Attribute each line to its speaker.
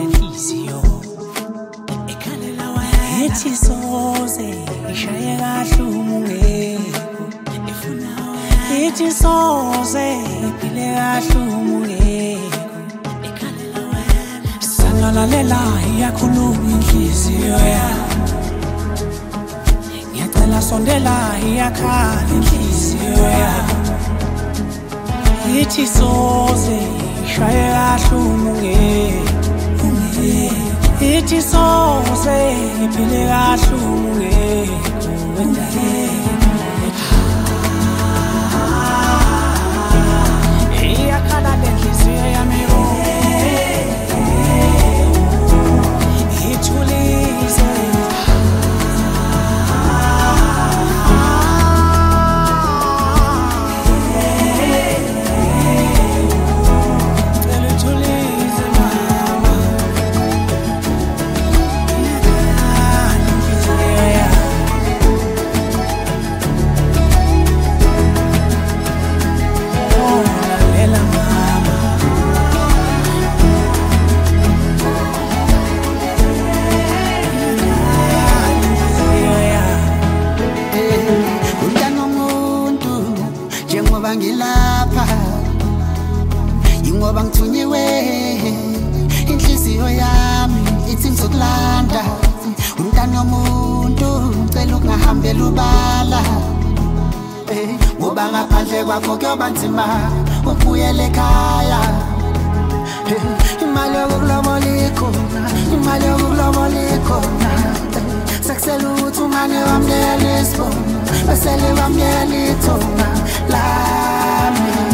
Speaker 1: inhliziyo ekhalela wena ethi soze ishaye kahle umungeko efuna wena ethi soze iphile kahle umungeko ekhalela wena sanalalela iyakhuluma inhliziyo yami ngiyacela sondela iyakhala inhliziyo yami ithi soze ishaye kahle umungeko ithi soze iphile kahle umungeko iyakhala lenhliziyo yami ithulise
Speaker 2: ngilapha ingoba ngithunyiwe inhliziyo yami ithi ngizokulanda umntana womuntu ngicela ukungahambela ubala ngoba ngaphandle kwakho kuyoba nzima ukubuyela ekhaya imali yokulobola ikhona imali yokulobola ikhona sekusele ukuthi umane wami leya lesibona besele wami leya lithona lami